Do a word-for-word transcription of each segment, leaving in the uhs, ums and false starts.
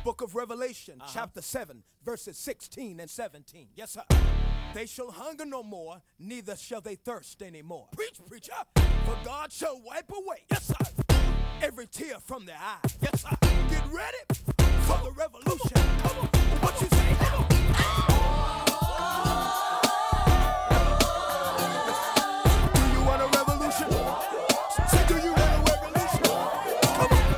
Book of Revelation, Uh-huh. chapter seven, verses sixteen and seventeen. Yes, sir. They shall hunger no more, neither shall they thirst anymore. Preach, preacher. For God shall wipe away, Yes, sir. every tear from their eye. Yes, sir. Get ready for the revolution. Come on. What you say? Come on. Do you want a revolution? Say, do you want a revolution? Come on.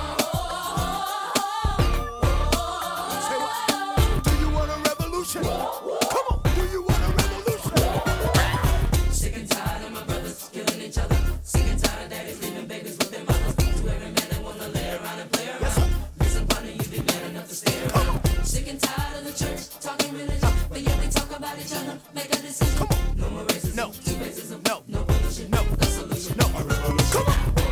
Say what? Do you want a revolution? Come on. Do you want a revolution? Sick and tired of my brothers killing each other. Sick and tired of daddies leaving babies with their mothers. To every man that wanna lay around and play around. Listen, partner, you be man enough to stay around. Sick and tired of the church talking religion, but yet we talk about each other. Make a decision. No more racism. No. Two racism. No. No pollution. No. The solution. No. Come on.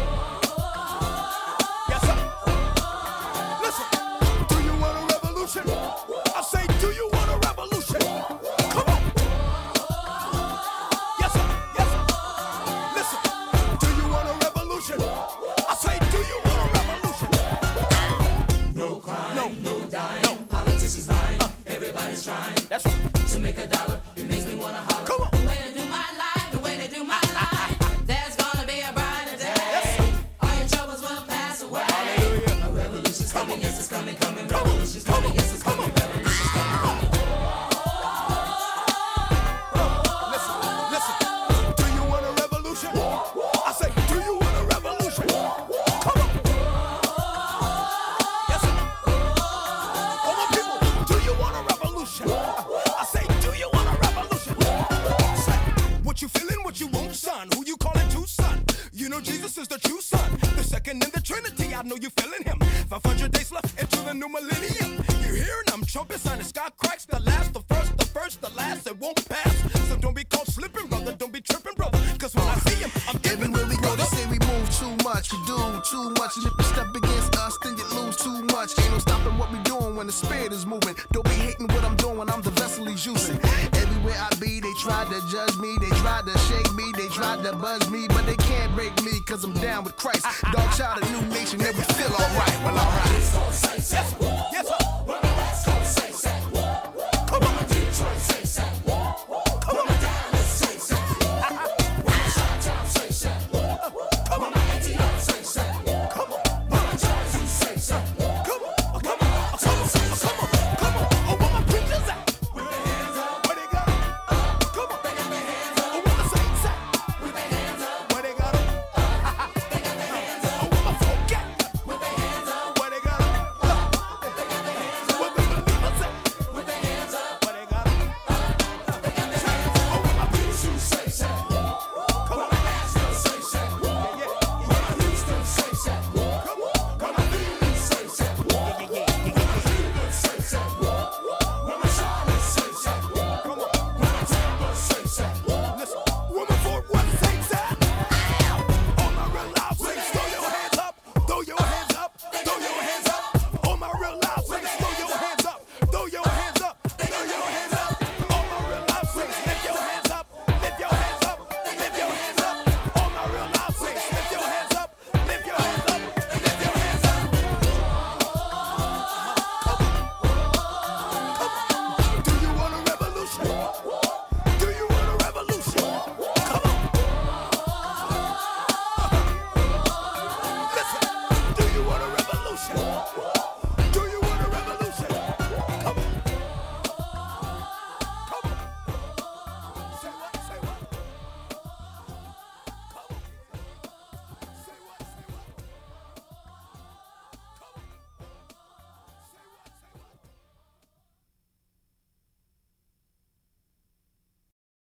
Yes, sir. Listen. Do you want a revolution? I say, do you want a revolution? Come on. Yes, sir. Yes, sir. Listen. Do you want a revolution? I say, do you want a revolution? No crime. No. No dying. No. Politicians lying. Everybody's trying That's right. to make a dollar. It makes me wanna holler. Come on. The way they do my life, the way they do my life. There's gonna be a brighter day. Yes. All your troubles will pass away. Hallelujah. A revolution's coming, yes, it's coming, coming. Revolution's coming, yes, it's coming. Revolution's coming, coming. Listen, listen. Do you want a revolution? I say, do you want a revolution? Come on. Yes, sir. All my people, do you want a revolution? I say, do you want a revolution? Say, what you feeling, what you want, son? Who you calling to, son? You know Jesus is the true son, the second in the Trinity. I know you feeling him. five hundred days left into the new millennium. You hearing them trumpets and the sky cracks. The last, the first, the first, the last. It won't pass. So don't be caught slipping, brother. Don't be tripping, brother. Cause when I see him, I'm giving Everywhere we go, brother. they say we move too much, we do too much. And if you step against us, then you lose too much. Ain't no stopping what we doing when the spirit is moving. Don't be hating what I'm doing, I'm the vessel he's using. Everywhere I be, they try to judge me, they try to shake me, they try to buzz me, but they can't break me, cause I'm down with Christ. Dog child, a new nation, and we feel alright. Well, alright.